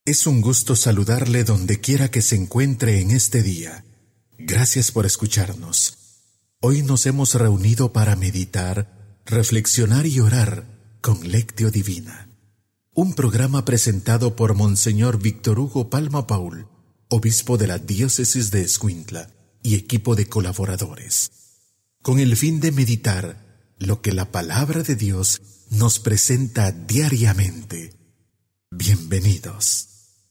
Es un gusto saludarle donde quiera que se encuentre en este día. Gracias por escucharnos. Hoy nos hemos reunido para meditar, reflexionar y orar con Lectio Divina. Un programa presentado por Monseñor Víctor Hugo Palma Paul, obispo de la diócesis de Escuintla, y equipo de colaboradores, con el fin de meditar lo que la palabra de Dios nos presenta diariamente. Bienvenidos.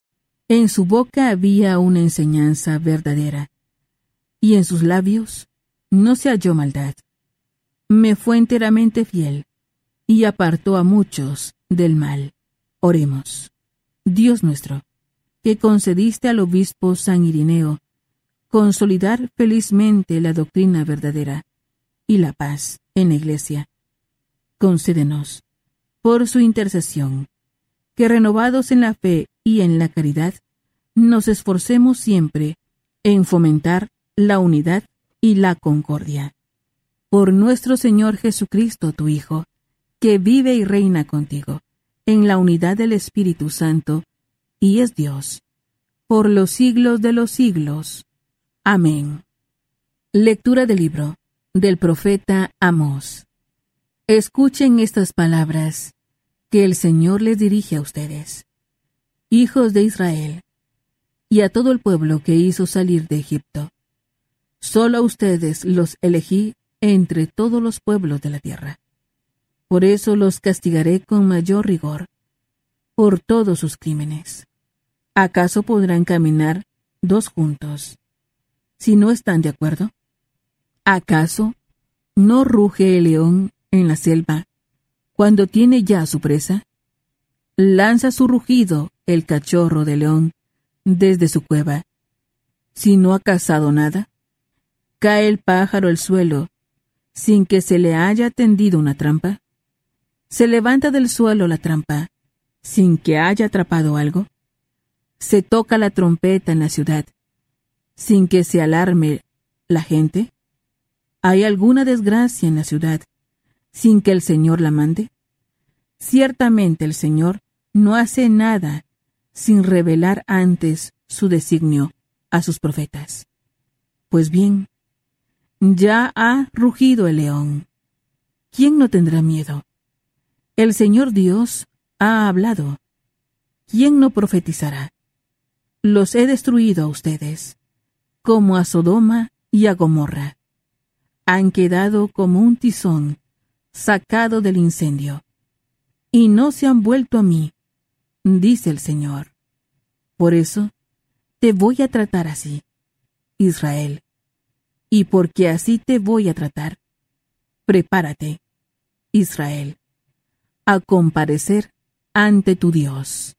En su boca había una enseñanza verdadera, y en sus labios no se halló maldad. Me fue enteramente fiel, y apartó a muchos del mal. Oremos. Dios nuestro, que concediste al obispo San Irineo consolidar felizmente la doctrina verdadera y la paz en la Iglesia, concédenos, por su intercesión, que renovados en la fe y en la caridad, nos esforcemos siempre en fomentar la unidad y la concordia. Por nuestro Señor Jesucristo, tu Hijo, que vive y reina contigo, en la unidad del Espíritu Santo, y es Dios, por los siglos de los siglos. Amén. Lectura del libro del profeta Amós. Escuchen estas palabras que el Señor les dirige a ustedes, hijos de Israel, y a todo el pueblo que hizo salir de Egipto. Solo a ustedes los elegí entre todos los pueblos de la tierra. Por eso los castigaré con mayor rigor, por todos sus crímenes. ¿Acaso podrán caminar dos juntos, si no están de acuerdo? ¿Acaso no ruge el león en la selva cuando tiene ya su presa? Lanza su rugido el cachorro de león desde su cueva. Si no ha cazado nada, cae el pájaro al suelo sin que se le haya tendido una trampa. Se levanta del suelo la trampa sin que haya atrapado algo. Se toca la trompeta en la ciudad sin que se alarme la gente. ¿Hay alguna desgracia en la ciudad sin que el Señor la mande? Ciertamente el Señor no hace nada sin revelar antes su designio a sus profetas. Pues bien, ya ha rugido el león. ¿Quién no tendrá miedo? El Señor Dios ha hablado. ¿Quién no profetizará? Los he destruido a ustedes, como a Sodoma y a Gomorra. Han quedado como un tizón sacado del incendio, y no se han vuelto a mí, dice el Señor. Por eso te voy a tratar así, Israel, y porque así te voy a tratar, prepárate, Israel, a comparecer ante tu Dios.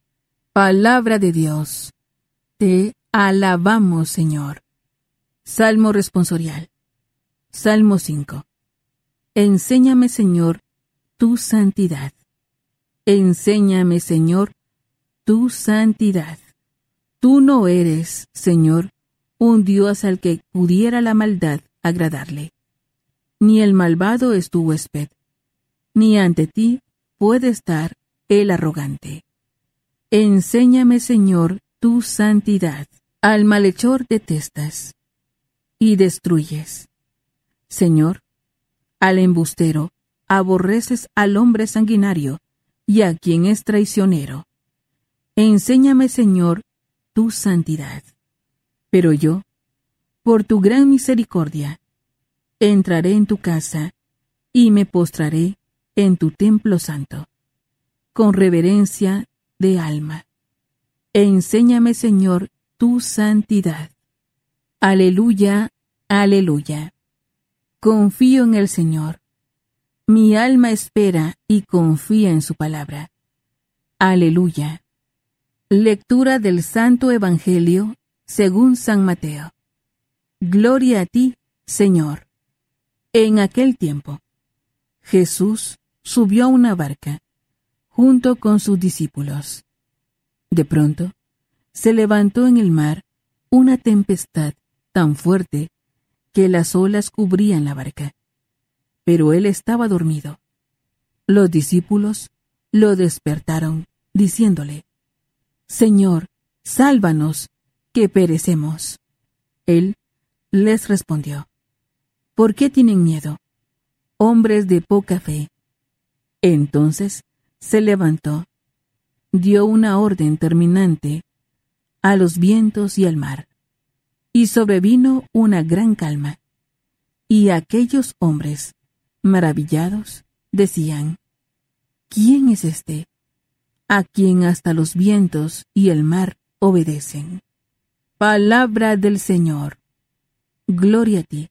Palabra de Dios. Te alabamos, Señor. Salmo responsorial. Salmo 5. Enséñame, Señor, tu santidad. Enséñame, Señor, tu santidad. Tú no eres, Señor, un Dios al que pudiera la maldad agradarle. Ni el malvado es tu huésped, ni ante ti puede estar el arrogante. Enséñame, Señor, tu santidad. Al malhechor detestas y destruyes. Señor, al embustero aborreces al hombre sanguinario y a quien es traicionero. Enséñame, Señor, tu santidad. Pero yo, por tu gran misericordia, entraré en tu casa y me postraré en tu templo santo, con reverencia de alma. Enséñame, Señor, tu santidad. Aleluya, aleluya. Confío en el Señor. Mi alma espera y confía en su palabra. Aleluya. Lectura del Santo Evangelio según San Mateo. Gloria a ti, Señor. En aquel tiempo, Jesús subió a una barca, junto con sus discípulos. De pronto, se levantó en el mar una tempestad tan fuerte que las olas cubrían la barca. Pero él estaba dormido. Los discípulos lo despertaron, diciéndole: Señor, sálvanos, que perecemos. Él les respondió: ¿Por qué tienen miedo, hombres de poca fe? Entonces se levantó, dio una orden terminante a los vientos y al mar, y sobrevino una gran calma. Y aquellos hombres, maravillados, decían: ¿Quién es este, a quien hasta los vientos y el mar obedecen? Palabra del Señor. Gloria a ti,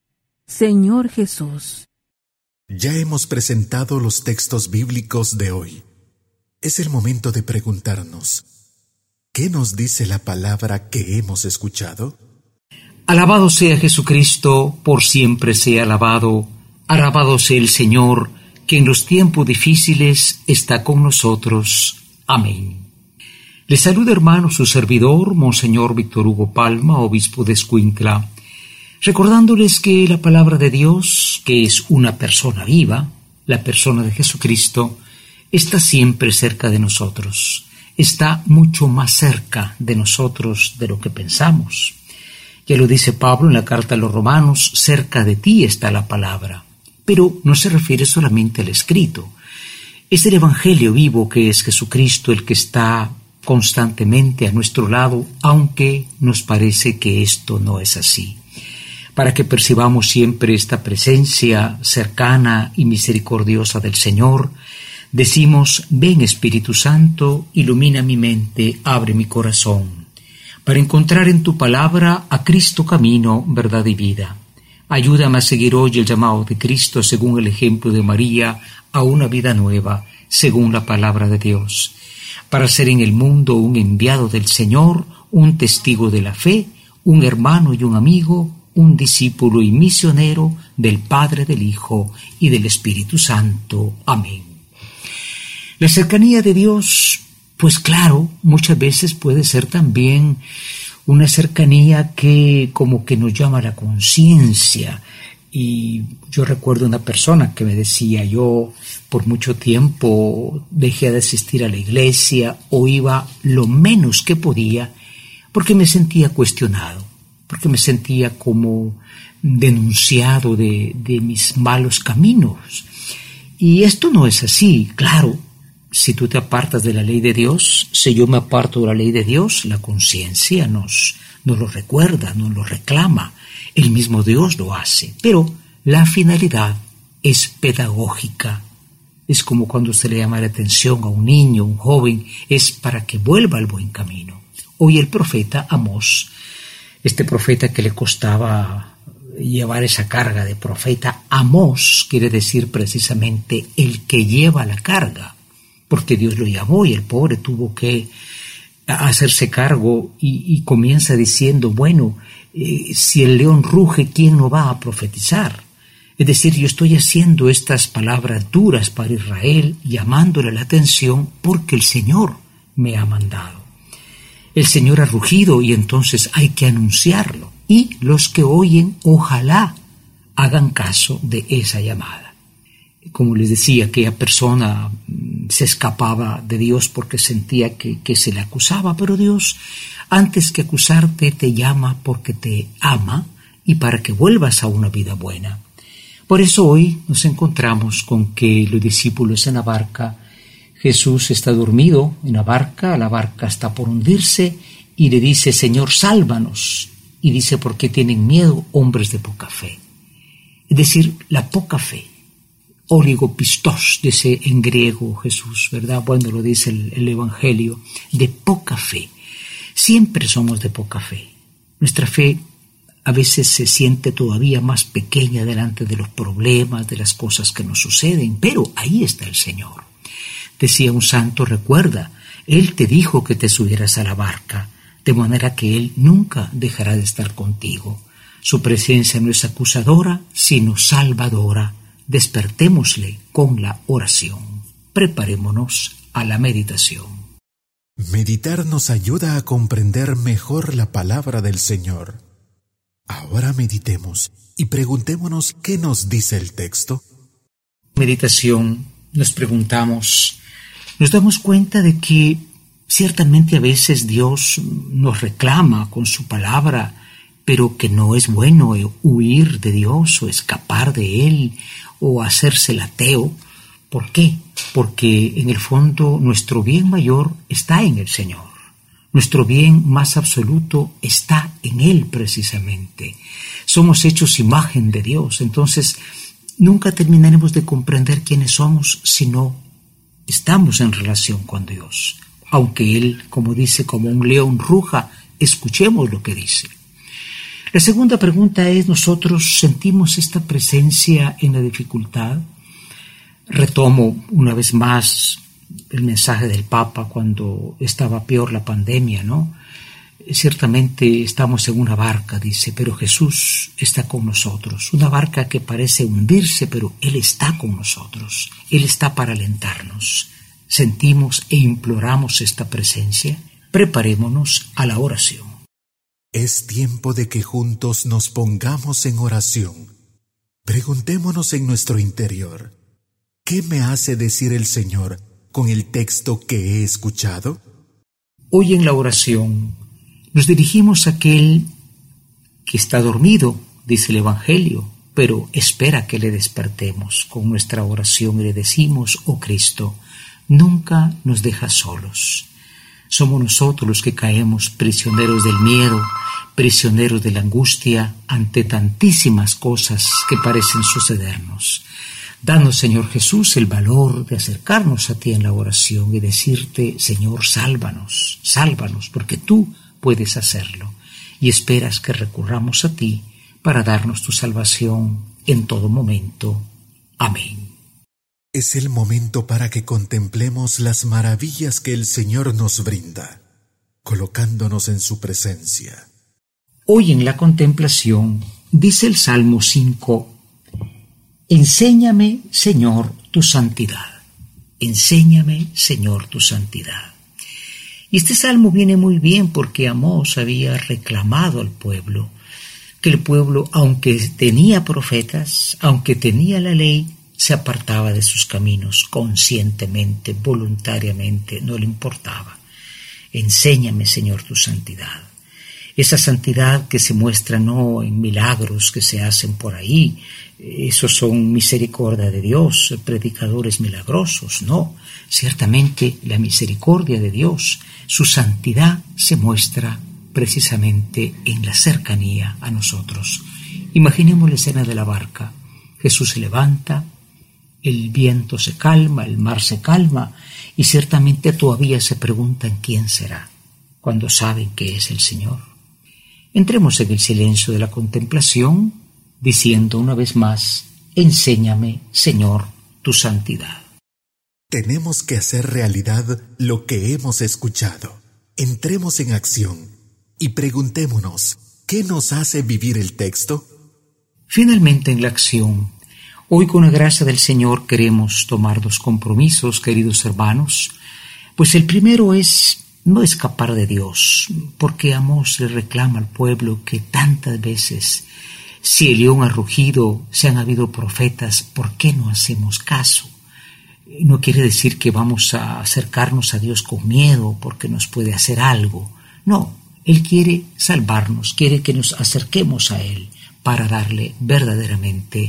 Señor Jesús. Ya hemos presentado los textos bíblicos de hoy. Es el momento de preguntarnos: ¿qué nos dice la palabra que hemos escuchado? Alabado sea Jesucristo, por siempre sea alabado. Alabado sea el Señor, que en los tiempos difíciles está con nosotros. Amén. Les saluda, hermano, su servidor, Monseñor Víctor Hugo Palma, obispo de Escuintla, recordándoles que la palabra de Dios, que es una persona viva, la persona de Jesucristo, está siempre cerca de nosotros. Está mucho más cerca de nosotros de lo que pensamos. Ya lo dice Pablo en la carta a los Romanos: cerca de ti está la palabra. Pero no se refiere solamente al escrito. Es el Evangelio vivo, que es Jesucristo, el que está constantemente a nuestro lado, aunque nos parece que esto no es así. Para que percibamos siempre esta presencia cercana y misericordiosa del Señor, decimos: ven Espíritu Santo, ilumina mi mente, abre mi corazón, para encontrar en tu palabra a Cristo camino, verdad y vida. Ayúdame a seguir hoy el llamado de Cristo según el ejemplo de María a una vida nueva, según la palabra de Dios, para ser en el mundo un enviado del Señor, un testigo de la fe, un hermano y un amigo, un discípulo y misionero del Padre, del Hijo y del Espíritu Santo. Amén. La cercanía de Dios, pues claro, muchas veces puede ser también una cercanía que como que nos llama a la conciencia. Y yo recuerdo una persona que me decía: yo por mucho tiempo dejé de asistir a la iglesia, o iba lo menos que podía, porque me sentía cuestionado, porque me sentía como denunciado de mis malos caminos. Y esto no es así, claro. Si tú te apartas de la ley de Dios, si yo me aparto de la ley de Dios, la conciencia nos lo recuerda, nos lo reclama. El mismo Dios lo hace. Pero la finalidad es pedagógica. Es como cuando se le llama la atención a un niño, un joven, es para que vuelva al buen camino. Hoy el profeta Amós, este profeta que le costaba llevar esa carga de profeta, Amós quiere decir precisamente el que lleva la carga, porque Dios lo llamó y el pobre tuvo que hacerse cargo y comienza diciendo: bueno, si el león ruge, ¿quién no va a profetizar? Es decir, yo estoy haciendo estas palabras duras para Israel, llamándole la atención porque el Señor me ha mandado. El Señor ha rugido y entonces hay que anunciarlo. Y los que oyen, ojalá hagan caso de esa llamada. Como les decía, aquella persona se escapaba de Dios porque sentía que se le acusaba, pero Dios, antes que acusarte, te llama porque te ama y para que vuelvas a una vida buena. Por eso hoy nos encontramos con que los discípulos en la barca, Jesús está dormido en la barca está por hundirse y le dice: Señor, sálvanos. Y dice: ¿por qué tienen miedo, hombres de poca fe? Es decir, la poca fe. Oligopistos, dice en griego Jesús, ¿verdad? Bueno, lo dice el Evangelio, de poca fe. Siempre somos de poca fe. Nuestra fe a veces se siente todavía más pequeña delante de los problemas, de las cosas que nos suceden, pero ahí está el Señor. Decía un santo: recuerda, Él te dijo que te subieras a la barca, de manera que Él nunca dejará de estar contigo. Su presencia no es acusadora, sino salvadora. Despertémosle con la oración. Preparémonos a la meditación. Meditar nos ayuda a comprender mejor la palabra del Señor. Ahora meditemos y preguntémonos qué nos dice el texto. Meditación, nos preguntamos, nos damos cuenta de que Ciertamente a veces Dios nos reclama con su palabra, pero que no es bueno huir de Dios o escapar de Él o hacerse el ateo. ¿Por qué? Porque en el fondo nuestro bien mayor está en el Señor. Nuestro bien más absoluto está en Él precisamente. Somos hechos imagen de Dios, entonces nunca terminaremos de comprender quiénes somos si no estamos en relación con Dios. Aunque Él, como dice, como un león ruja, escuchemos lo que dice. La segunda pregunta es, ¿nosotros sentimos esta presencia en la dificultad? Retomo una vez más el mensaje del Papa cuando estaba peor la pandemia, ¿no? Ciertamente estamos en una barca, dice, pero Jesús está con nosotros. Una barca que parece hundirse, pero Él está con nosotros. Él está para alentarnos. ¿Sentimos e imploramos esta presencia? Preparémonos a la oración. Es tiempo de que juntos nos pongamos en oración. Preguntémonos en nuestro interior, ¿qué me hace decir el Señor con el texto que he escuchado? Hoy en la oración nos dirigimos a aquel que está dormido, dice el Evangelio, pero espera que le despertemos. Con nuestra oración y le decimos, oh Cristo, nunca nos dejas solos. Somos nosotros los que caemos prisioneros del miedo, prisioneros de la angustia ante tantísimas cosas que parecen sucedernos. Danos, Señor Jesús, el valor de acercarnos a ti en la oración y decirte, Señor, sálvanos, sálvanos, porque tú puedes hacerlo y esperas que recurramos a ti para darnos tu salvación en todo momento. Amén. Es el momento para que contemplemos las maravillas que el Señor nos brinda, colocándonos en su presencia. Hoy en la contemplación, dice el Salmo 5, enséñame, Señor, tu santidad. Enséñame, Señor, tu santidad. Y este salmo viene muy bien porque Amós había reclamado al pueblo, que el pueblo, aunque tenía profetas, aunque tenía la ley, se apartaba de sus caminos conscientemente, voluntariamente, no le importaba. Enséñame, Señor, tu santidad. Esa santidad que se muestra no en milagros que se hacen por ahí, esos son misericordia de Dios, predicadores milagrosos, no. Ciertamente la misericordia de Dios, su santidad se muestra precisamente en la cercanía a nosotros. Imaginemos la escena de la barca. Jesús se levanta, el viento se calma, el mar se calma, y ciertamente todavía se preguntan quién será, cuando saben que es el Señor. Entremos en el silencio de la contemplación, diciendo una vez más, enséñame, Señor, tu santidad. Tenemos que hacer realidad lo que hemos escuchado. Entremos en acción y preguntémonos, ¿qué nos hace vivir el texto? Finalmente en la acción, hoy con la gracia del Señor queremos tomar dos compromisos, queridos hermanos, pues el primero es no escapar de Dios, porque Amós le reclama al pueblo que tantas veces, si el león ha rugido, si han habido profetas, ¿por qué no hacemos caso? No quiere decir que vamos a acercarnos a Dios con miedo porque nos puede hacer algo. No, Él quiere salvarnos, quiere que nos acerquemos a Él para darle verdaderamente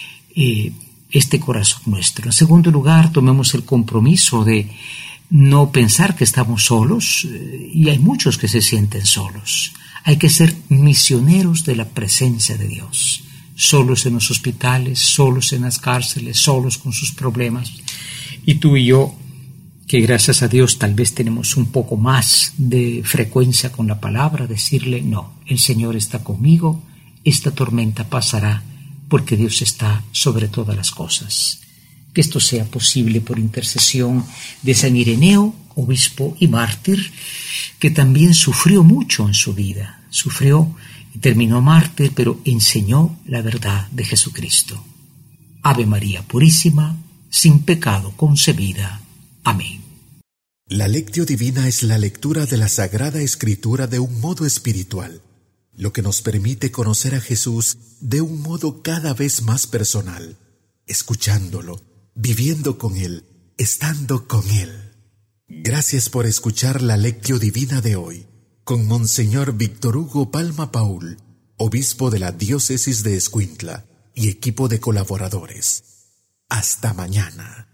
este corazón nuestro. En segundo lugar, tomemos el compromiso de no pensar que estamos solos, y hay muchos que se sienten solos. Hay que ser misioneros de la presencia de Dios, solos en los hospitales, solos en las cárceles, solos con sus problemas. Y tú y yo, que gracias a Dios tal vez tenemos un poco más de frecuencia con la palabra, decirle, no, el Señor está conmigo, esta tormenta pasará, porque Dios está sobre todas las cosas. Que esto sea posible por intercesión de San Ireneo, obispo y mártir, que también sufrió mucho en su vida. Sufrió y terminó mártir, pero enseñó la verdad de Jesucristo. Ave María Purísima, sin pecado concebida. Amén. La Lectio Divina es la lectura de la Sagrada Escritura de un modo espiritual, lo que nos permite conocer a Jesús de un modo cada vez más personal, escuchándolo, viviendo con Él, estando con Él. Gracias por escuchar la Lectio Divina de hoy, con Monseñor Víctor Hugo Palma Paul, obispo de la Diócesis de Escuintla, y equipo de colaboradores. Hasta mañana.